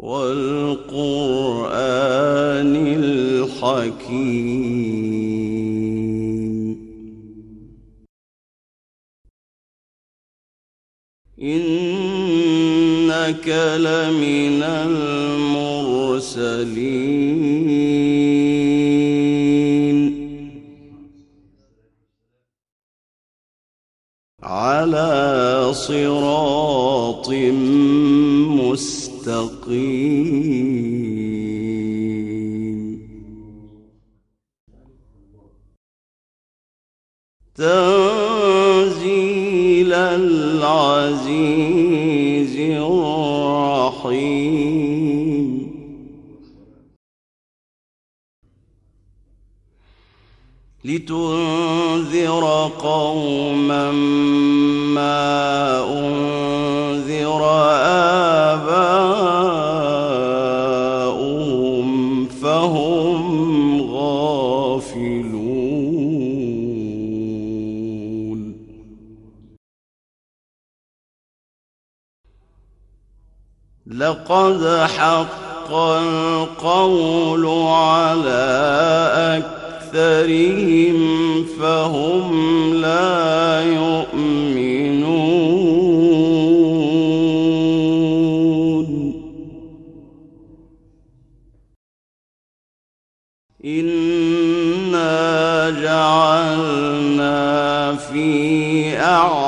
والقرآن الحكيم إنك لمن المرسلين على صراط مستقيم تنزيل العزيز الرحيم لتنذر قوما ما أنذر آباؤهم فهم غافلون لقد حق القول على أكثرهم فهم لا يؤمنون إنا جعلنا في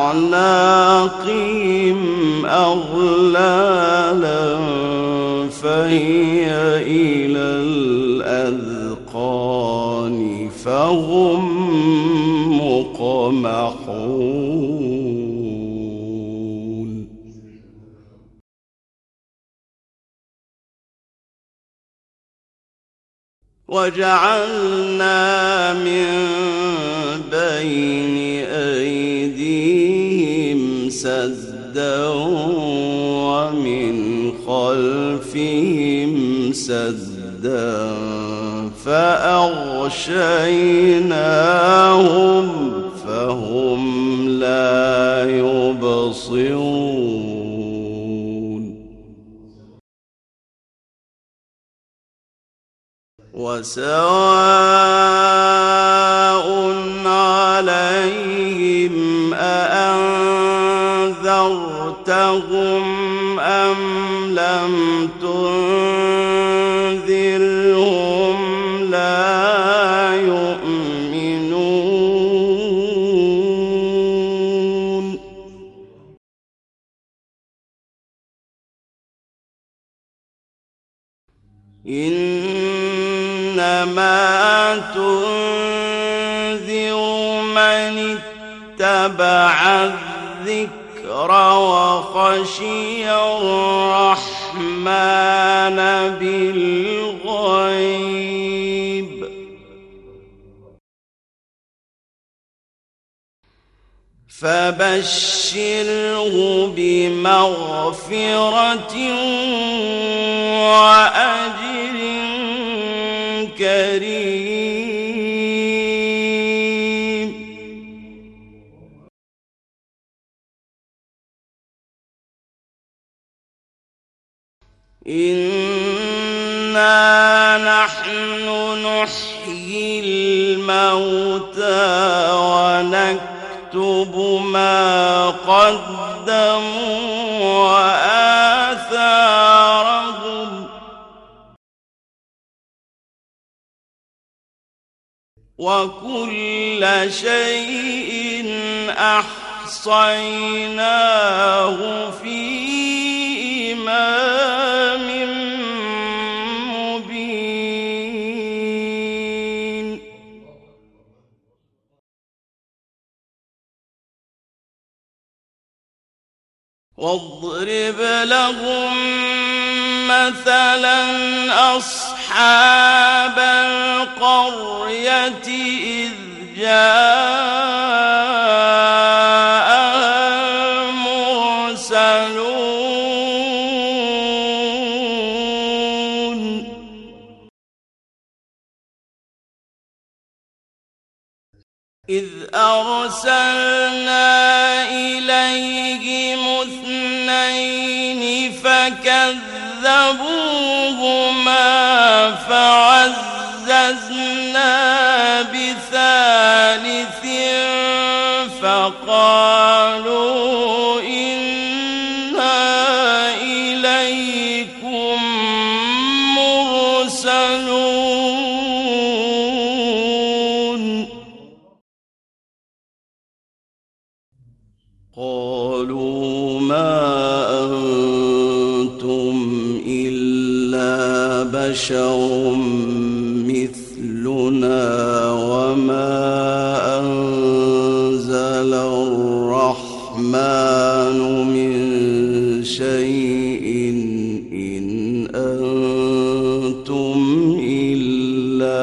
أعناقهم أغلالا فهي إلى الأذقان فهم مقمحون وجعلنا من بين أيديهم سدا ومن خلفهم سدا فأغشيناهم فهم لا يبصرون وسواء عليهم أأنذرتهم أم لم تنذرهم لا يؤمنون إنما تنذر من اتبع الذكر وخشي الرحمن بالغيب فبشره بمغفرة وأجر كريم إنا نحن نحيي الموتى ونكتب ما قدموا وآثارهم وكل شيء أحصيناه في إمام مبين واضرب لهم مثلا أصحاب القرية إذ جاءها المرسلون إذ أرسلنا إليهم اثنين فكذبوهما فكذبوهما فعززنا بثالث فقالوا إنا إليكم مرسلون قالوا ما أنتم إلا بشر مثلنا وما أنزل الرحمن من شيء إن أنتم إلا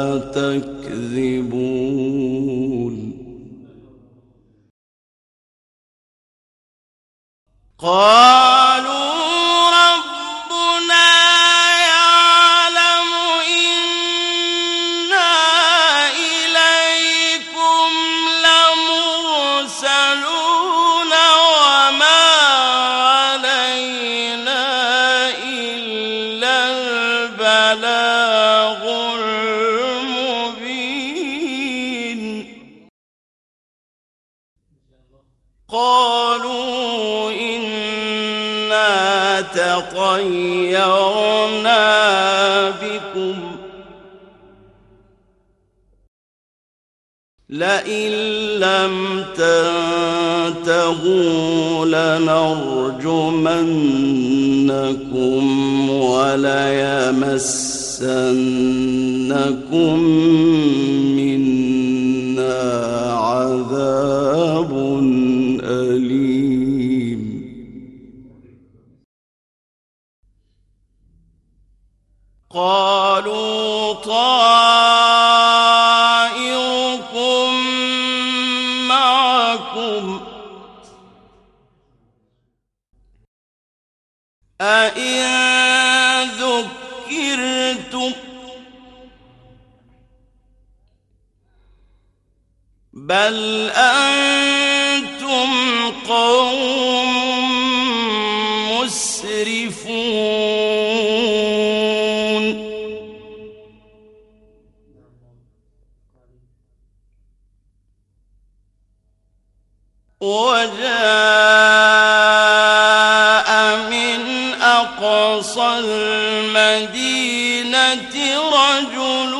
تكذبون قالوا ربنا يعلم إنا إليكم لمرسلون وما علينا إلا البلاغ المبين قالوا إنا تطيرنا بكم لئن لم تنتهوا لنرجمنكم وليمسنكم منا عذاب أليم قالوا طائركم معكم أئن ذكرتم بل أنتم قوم مسرفون وجاء من أقصى المدينة رجل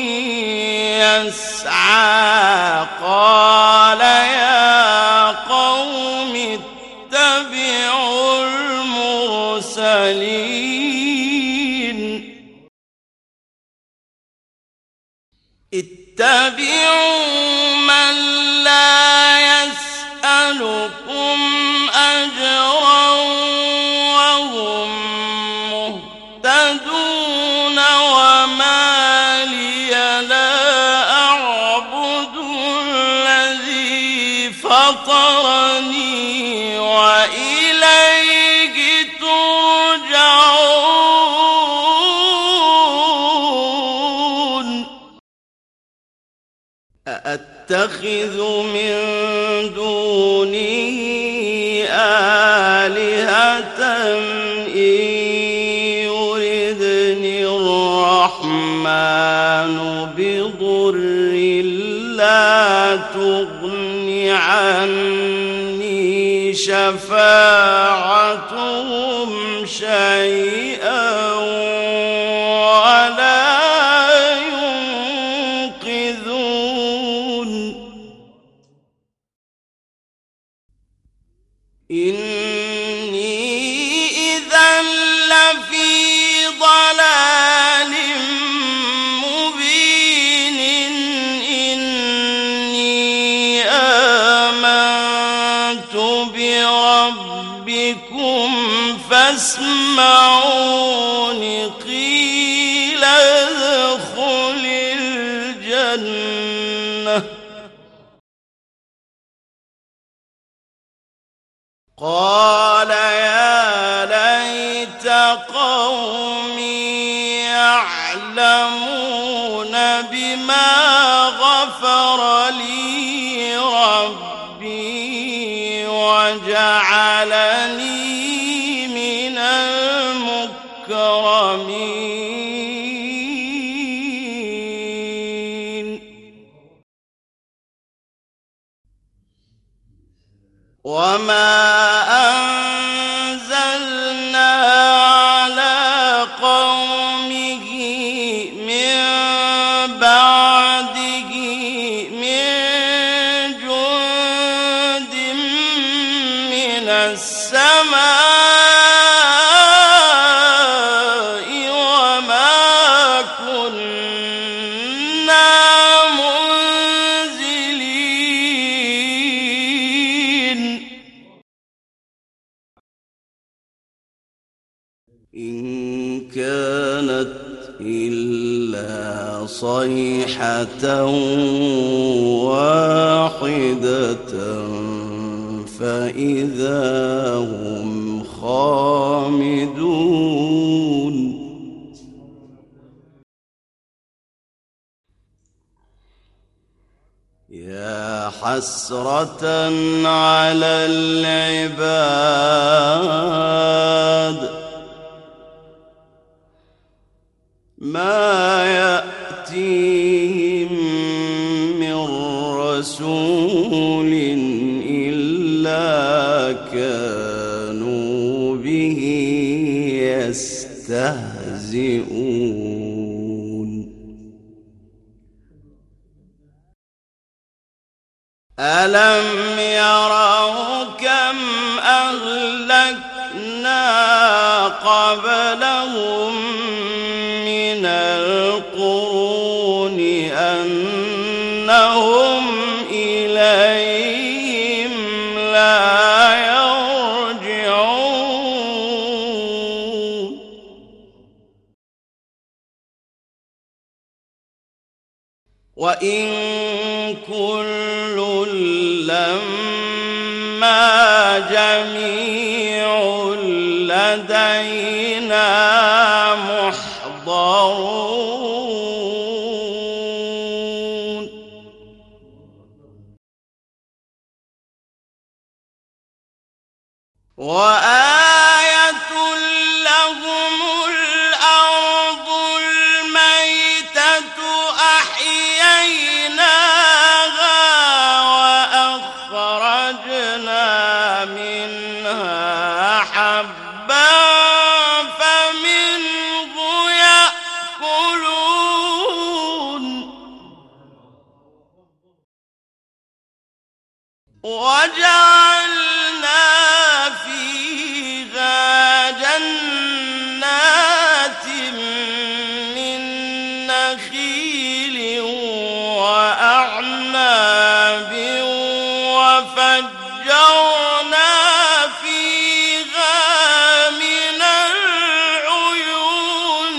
يسعى قال يا قوم اتبعوا المرسلين اتبعوا من لا يسألكم أجرا وهم مهتدون وما لي لا أعبد الذي فطرني وإليه ترجعون أأتخذ من دونه آلهة إن يردني الرحمن بضر لا تغن عني شفاعتهم شيئا ولا ينقذون إني إذا لفي ضلال مبين إني آمنت بربكم فاسمعون قيل ادخل الجنة قال يا ليت قومي يعلمون بما غفر لي ربي وجعلني من المكرمين المكرمين وما أنزلنا على قومه من بعده من جند من السماء وما كنا منزلين إن كانت إلا صيحة واحدة فإذا هم خامدون يا حسرة على العباد ما يأتيهم من رسول إلا كانوا به يستهزئون ألم يروا كم أهلكنا قبلهم من القرون أنهم إليهم لا يرجعون وإن كل لما جميع لدينا محضرون وآية لهم الأرض الميتة أحييناها وأخرجنا منها حبا فمنه يأكلون وجعلنا فيها جنات من نخيل وأعناب وفجرنا فيها من العيون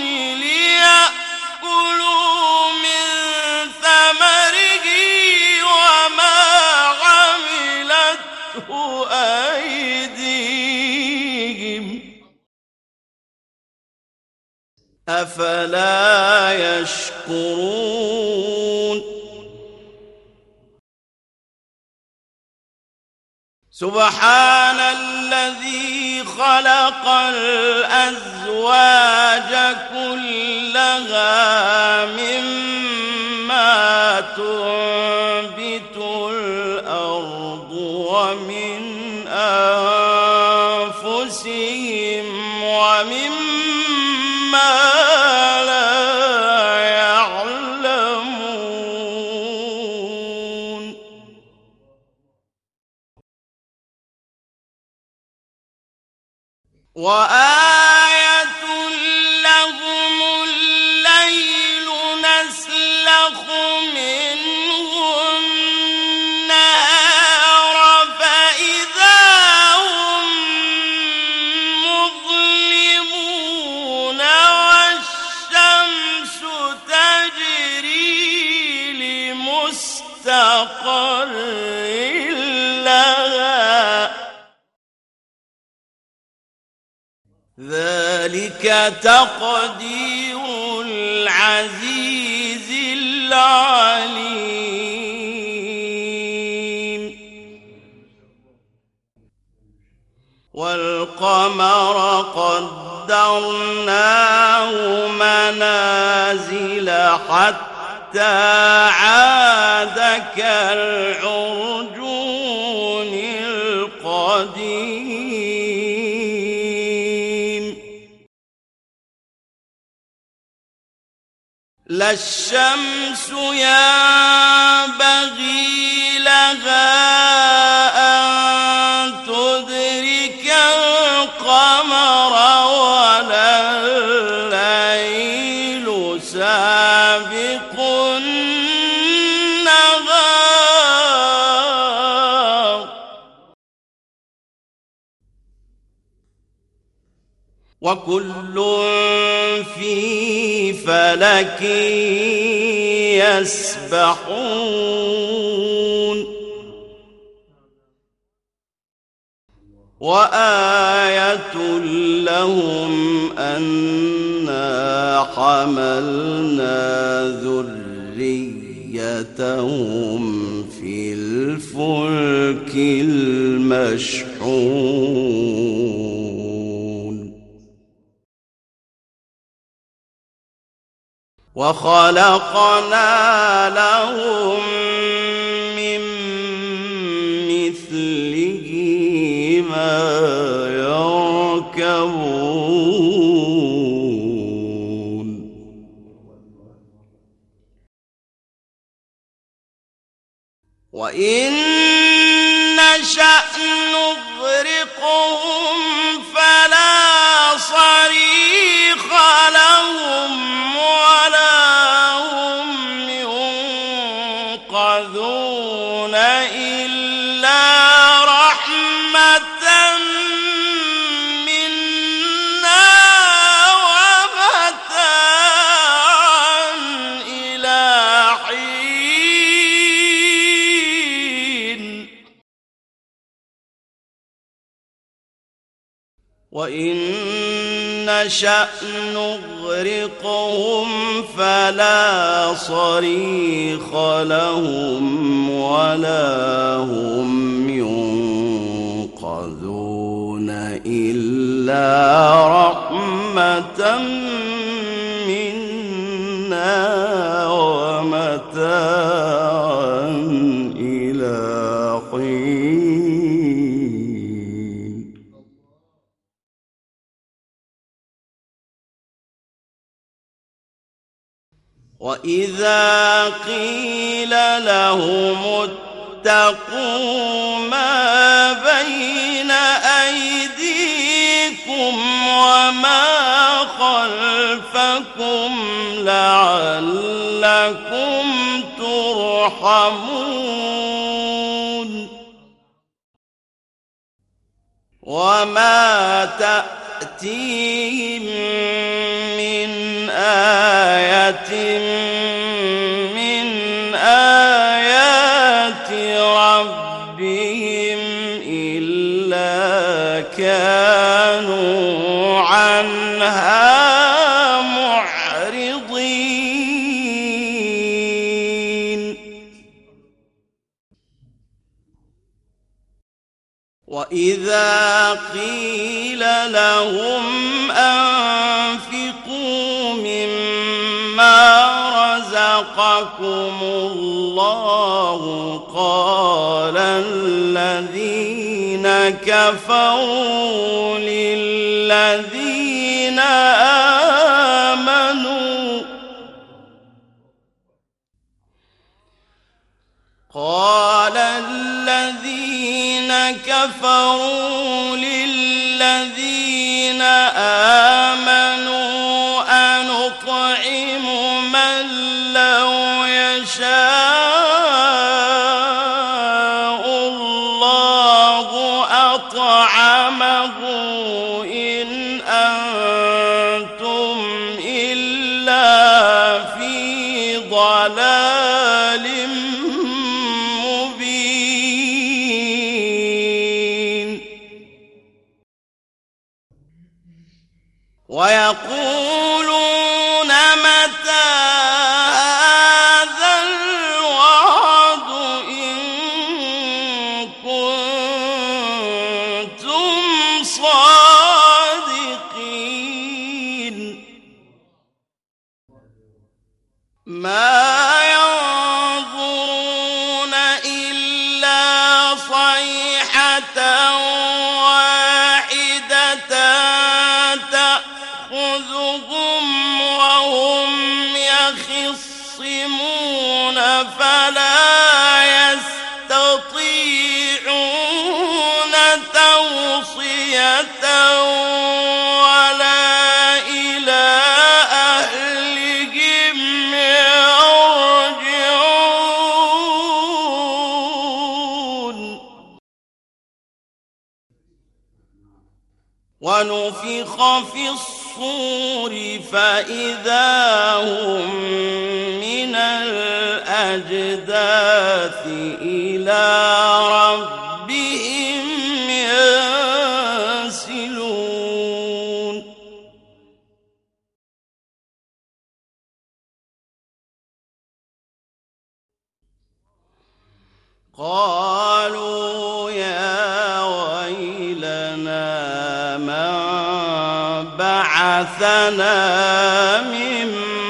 ليأكلوا من ثمره وما عملته أيديهم أفلا يشكرون سبحان الذي خلق الأزواج كلها مما تنبت الأرض ومن أنفسهم ومما لا يعلمون وآية لهم الليل نسلخ منه النهار فإذا هم مظلمون والشمس تجري لمستقر لها ذلك تقدير العزيز العليم والقمر قدرناه منازل حتى عاد كالعرجون القديم لا الشمس ينبغي لها أن تدرك القمر ولا الليل سابق النهار وكل في فلك يسبحون وآية لهم أنا حملنا ذريتهم في الفلك المشحون وخلقنا لهم من مثله ما يركبون وإن نشأ نغرقهم فلا صريخ لهم ولا هم ينقذون إلا رحمة منا ومتاعا إلى حين وإن نشأ نغرقهم فلا صريخ لهم ولا هم ينقذون إلا رحمة منا ومتاعا إلى حين وإذا قيل لهم اتقوا ما بين أيديكم وما خلفكم لعلكم ترحمون وما تأتيهم من آية من آيات ربهم إلا كانوا عنها معرضين وإذا قيل لهم أنفقوا مما رزقكم الله قال الذين كفروا للذين آمنوا قال الذين كفروا للذين آمنوا أنطعم من لو يشاء الله أطعمه إن أنتم إلا في ضلال مبين ويقولون متى هذا الوعد إن كنتم ما ينظرون إلا صيحة واحدة تأخذهم وهم يخصمون فلا يستطيعون توصية ولا إلى أهلهم يرجعون. ونفخ في الصور فإذا هم من الأجداث إلى ربهم ينسلون. قالوا يا ويلنا من بعثنا من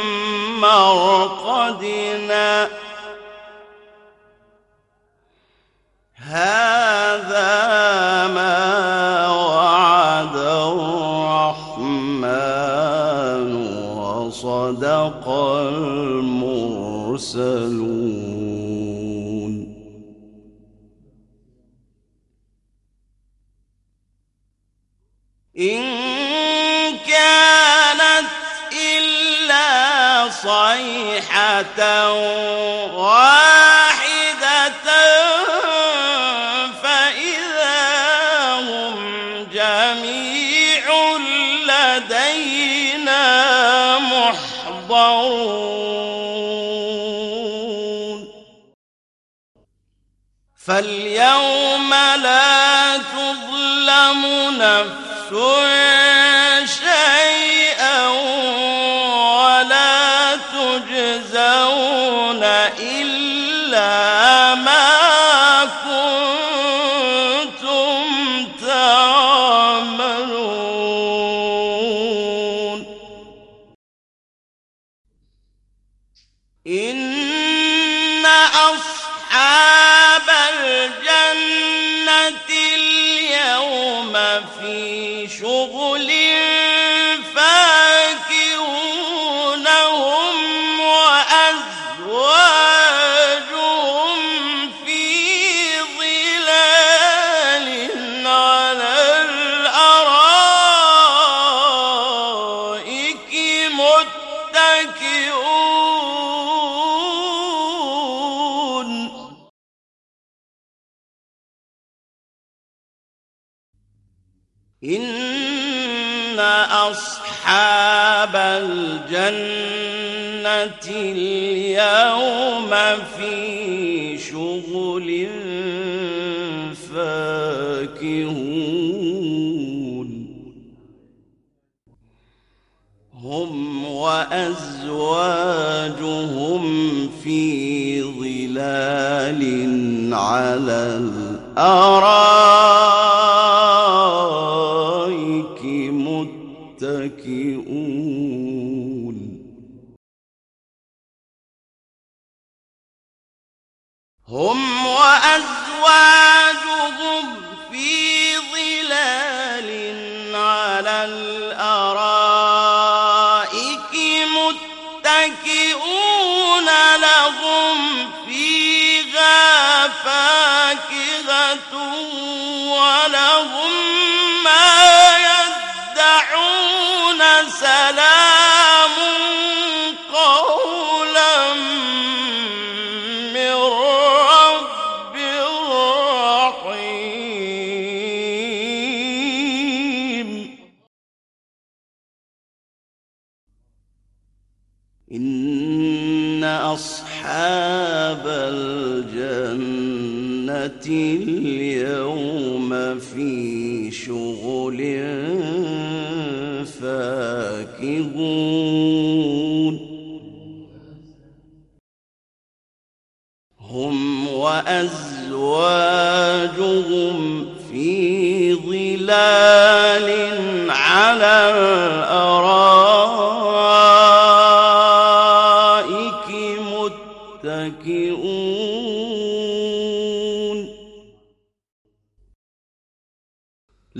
مرقدنا هذا ما وعد الرحمن وصدق المرسلون. إن كانت إلا صيحة واحدة فإذا هم جميع لدينا محضرون. فاليوم لا تظلم نفس شيئا ولا تجزون إلا ما كنتم تعملون. إن أصحاب الجنة اليوم في شغل فاكهون هم وأزواجهم في ظلال على الأرائك متكئون. إن أصحاب الجنة اليوم في شغل فاكهون هم وأزواجهم في ظلال على الأرائك متكئون. هم وأزواجهم في ظلال على الأرائك متكئون لهم فيها فاكهة ولهم ما يدعون سلام قولا من رب رحيم. إن أصحاب الجنة اليوم في شغل فاكهون هم وأزواجهم في ظلال على الأرائك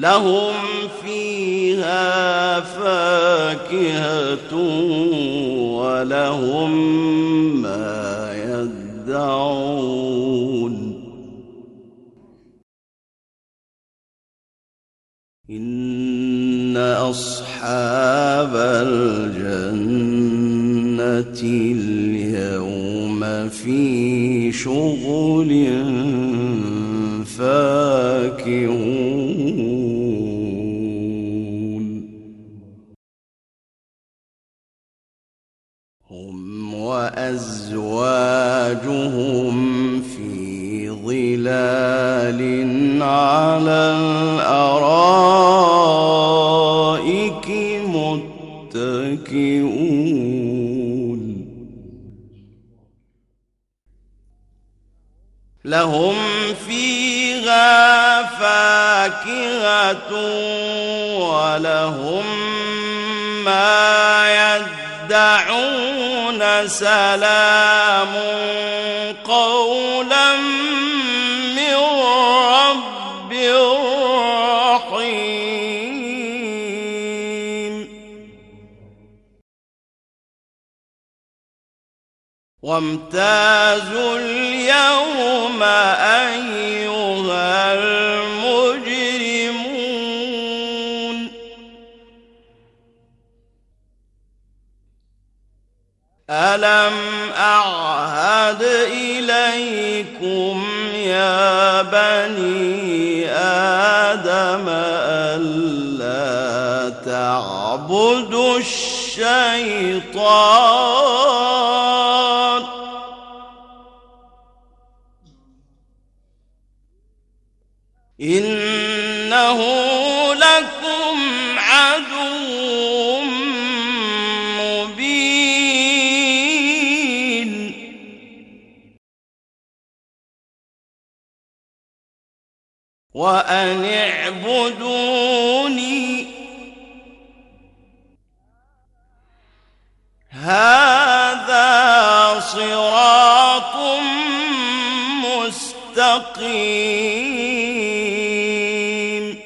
لهم فيها فاكهة ولهم ما يدعون إن أصحاب الجنة اليوم في شغل فاكهون هم وأزواجهم في ظلال على الأرائك متكئون لهم فيها فاكهة ولهم ما يدعون سلام قولا من رب رحيم وامتازوا اليوم أيها المجرمون ألم أعهد إليكم يا بني آدم ألا تعبدوا الشيطان إنه لكم عدو مبين وأن اعبدوني هذا صراط مستقيم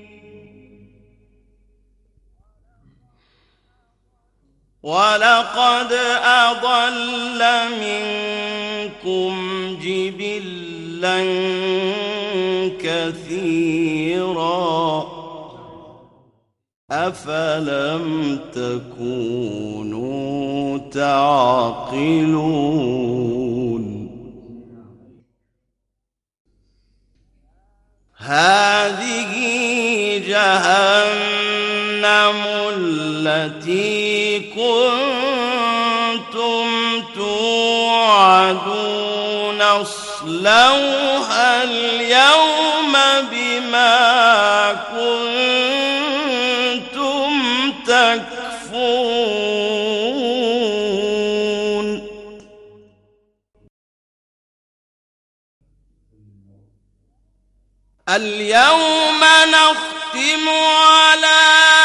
ولقد أضل منكم جبلا كثيرا أفلم تكونوا تعقلون هذه جهنم التي كنتم توعدون اصلوها اليوم بما كنتم تكفرون اليوم نختم على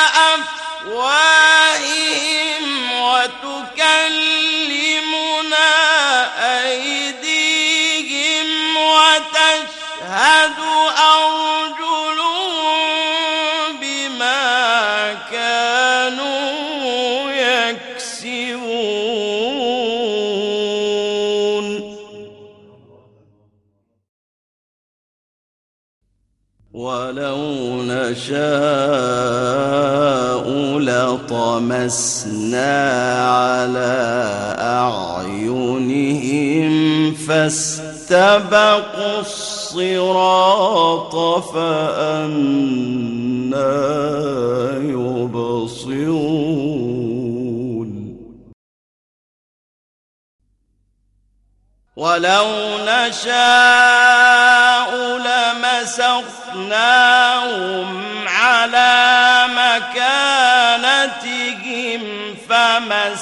أفواههم وتكلمنا أيديهم وتشهد أرجلهم بما كانوا يكسبون ولو نشاء لطمسنا على أعينهم فاستبقوا الصراط فأنى يبصرون ولو نشاء لمسخناهم على مكانتهم فما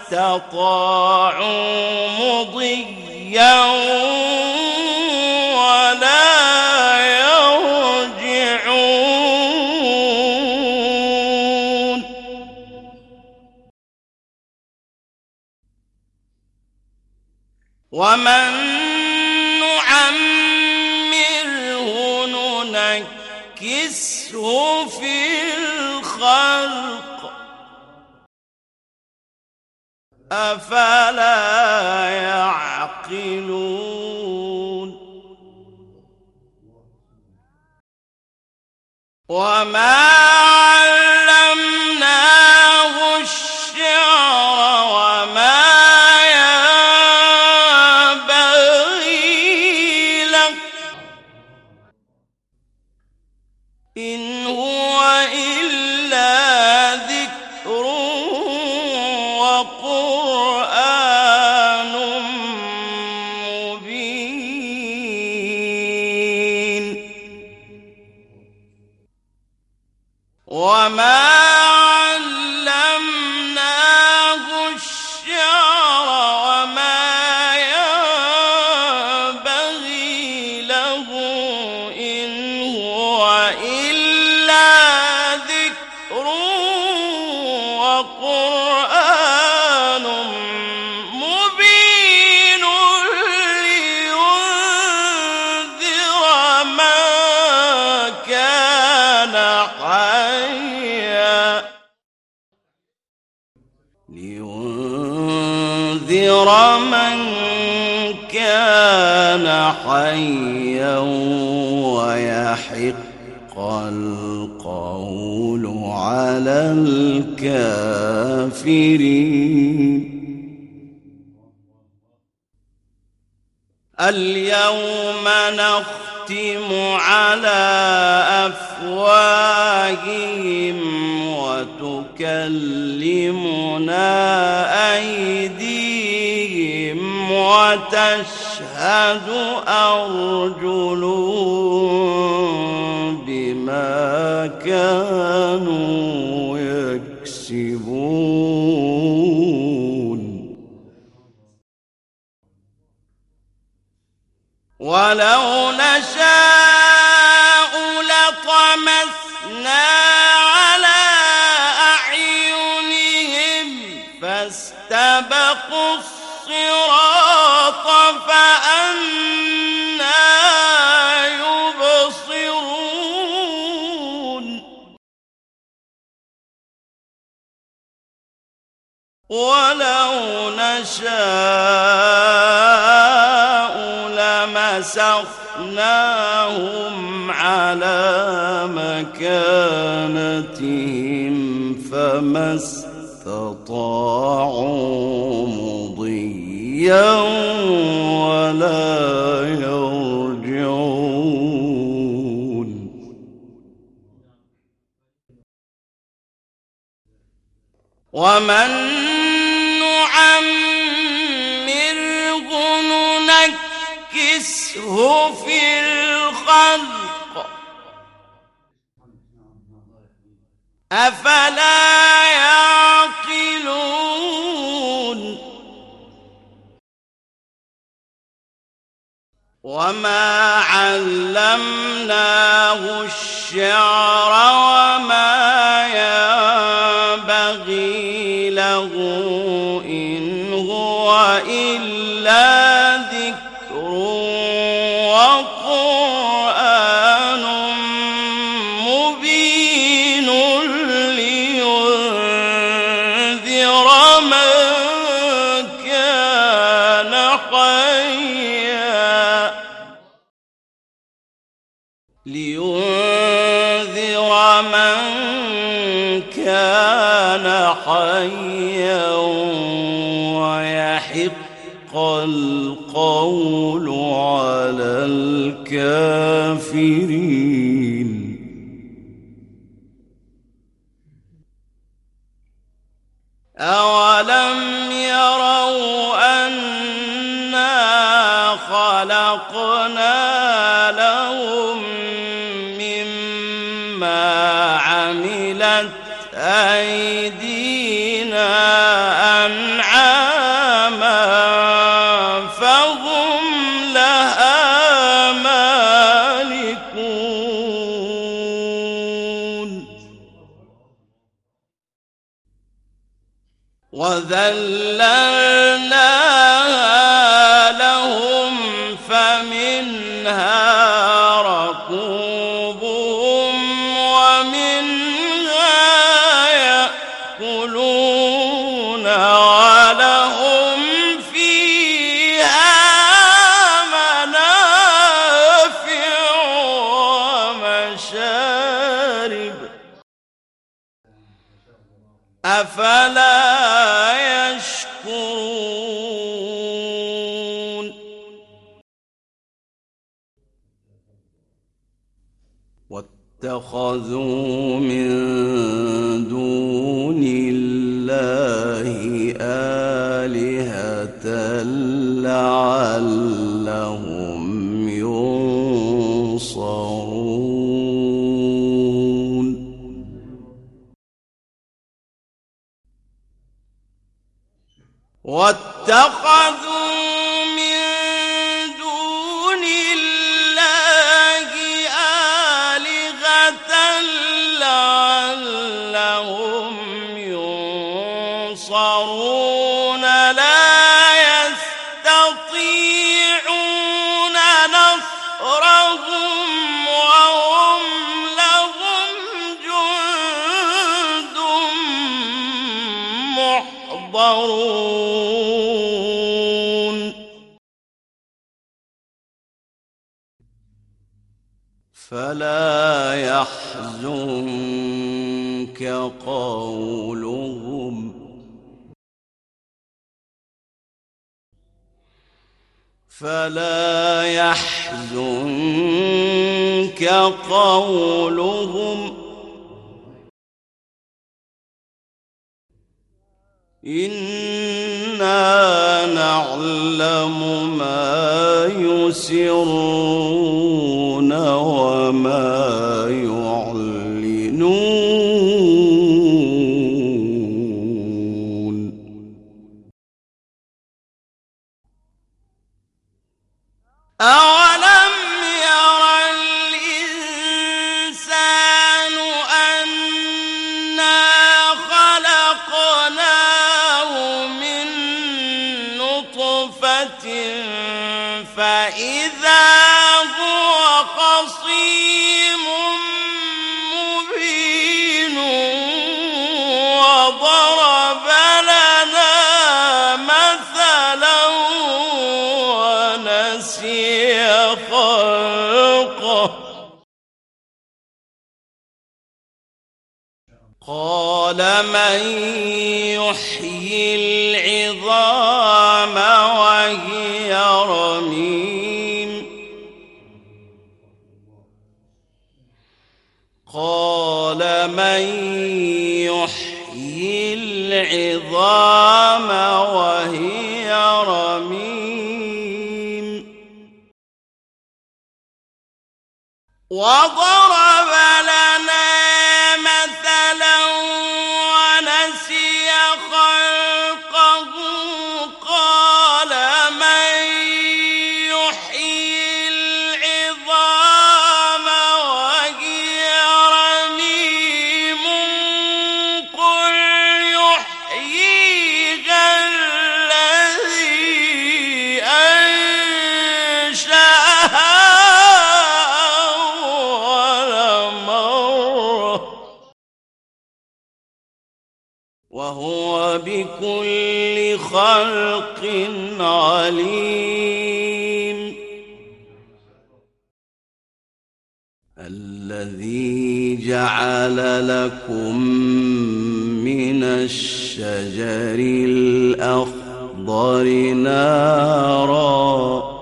استطاعوا مضيا ولا يرجعون ومن نعمره ننكسه في الخلق أفلا يعقلون وما علمناه الشعر وما ينبغي له إن هو إلا ذكر وقرآن مبين وما علمناه الشعر وما ينبغي له إن هو إلا ذكر وقرآن مبين لينذر من كان حيا ويحق القول على الكافرين اليوم نختم على أفواههم وتكلمنا أيديهم وتشهد أرجلهم بما كانوا يكسبون ولو نشاء لطمسنا على أعينهم فاستبقوا الصراط فأنى يبصرون ولو نشاء لمسخناهم على مكانتهم فما استطاعوا مضيا ولا يرجعون ومن نعمره ننكسه في الخلق أفلا يعقلون وما علمناه الشعر وما ينبغي له إن هو إلا ذكر وقرآن مبين لينذر من كان حيا ويحق القول على الكافرين أولم يروا أنا خلقنا لهم مما عملت أيدينا أنعاما فهم لها مالكون وذللناها لهم فمنها ركوبهم أفلا يشكرون واتخذوا من دون الله آلهة لعلهم ينصرون واتخذوا من دون الله آلهة لعلهم ينصرون لا يستطيعون نصرهم وهم لهم جند محضرون فلا يحزنك قولهم إنا نعلم ما يسرون وما يعلنون أولم ير الإنسان أنا خلقناه من نطفة فإذا هو خصيم مبين وضرب لنا مثلا ونسي خلقه قال من يحيي العظام وهي رميم قال من يحيي العظام وهي رميم وضرب لنا مثلا ونسي خلقه قال من يحيي العظام وهي رميم قل يحييها الذي أنشأها وهو بكل خلق عليم الذي جعل لكم من الشجر الأخضر نارا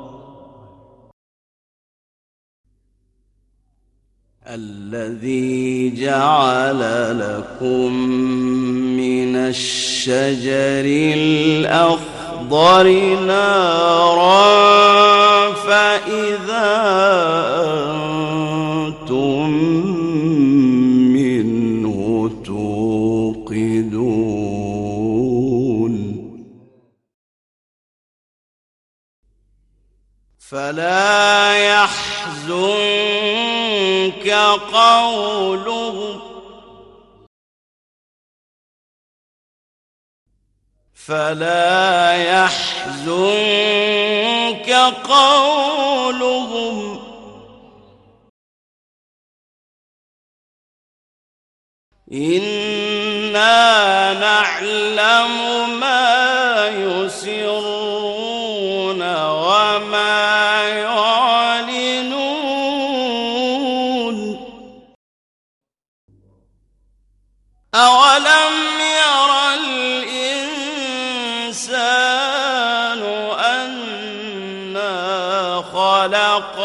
الذي جعل لكم من الشجر الأخضر نارا فإذا أنتم منه توقدون فلا يحزنك قولهم إنا نعلم ما يسرون وما يعلنون أولم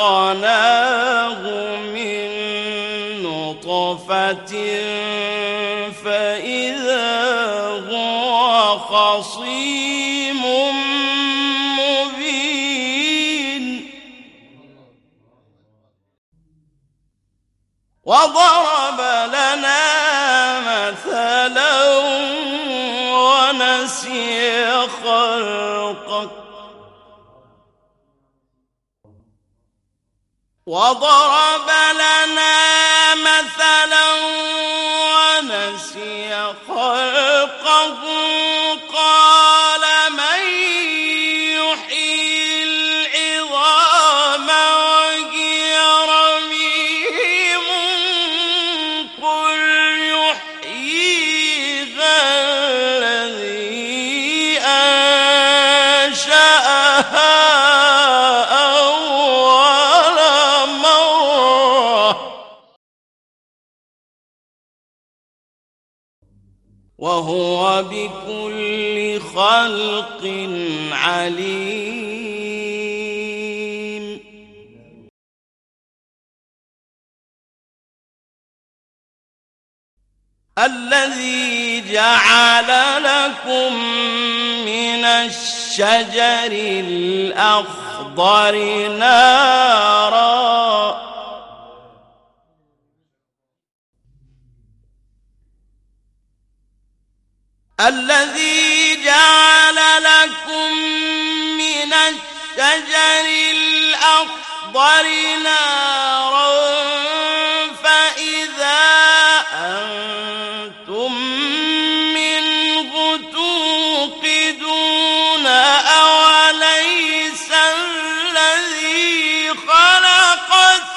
خلقناه من نطفة فإذا هو خصيم مبين وضرب لنا مثلا ونسي خلقه وضرب لنا مثلا ونسي خلقه قال من يحيي العظام وهي رميم قل يحييها الذي أنشأها وهو بكل خلق عليم الذي جعل لكم من الشجر الأخضر نارا الذي جعل لكم من الشجر الأخضر نارا فإذا أنتم منه توقدون أوليس الذي خلق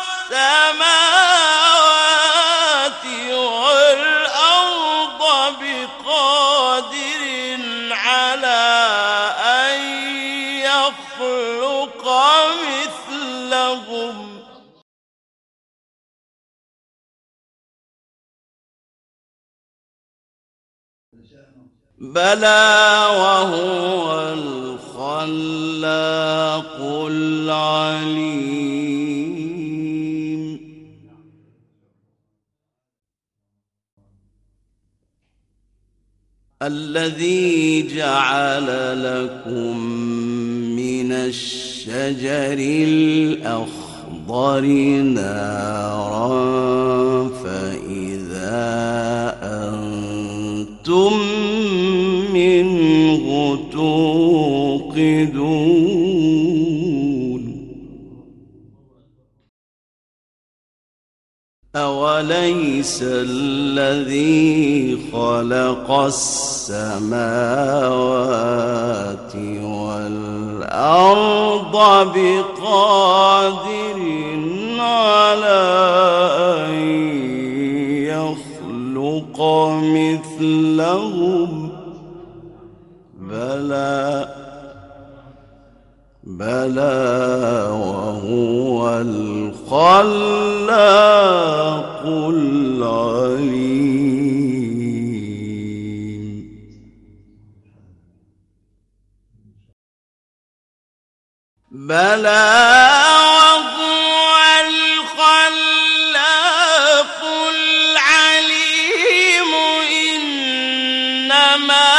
السماوات والأرض بقادر على أن يخلق مثلهم بلى وهو الخلاق العليم الذي جعل لكم من الشجر الأخضر نارا فإذا أنتم منه توقدون أوليس الذي خلق السماوات والأرض بقادر على أن يخلق مثلهم بلى وهو الخلاق العليم بلى وهو الخلاق العليم إنما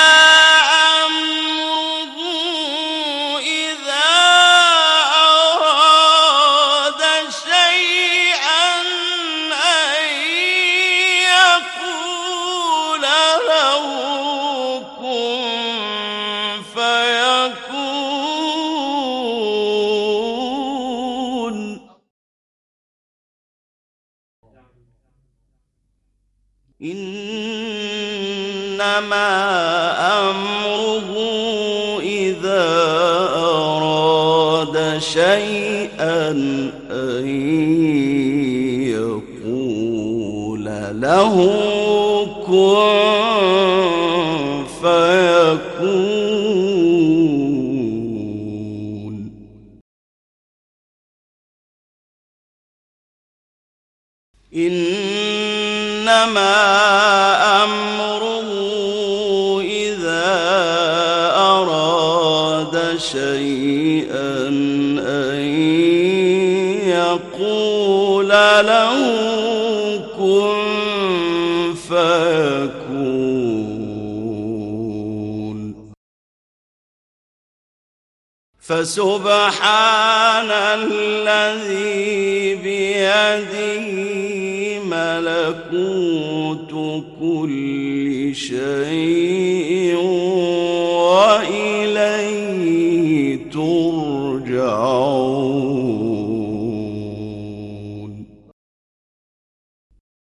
أمره إذا أراد شيئا أن يقول له كن فيكون إنما أمره إذا أراد شيئا أن فسبحان الذي بيده ملكوت كل شيء وإليه ترجعون.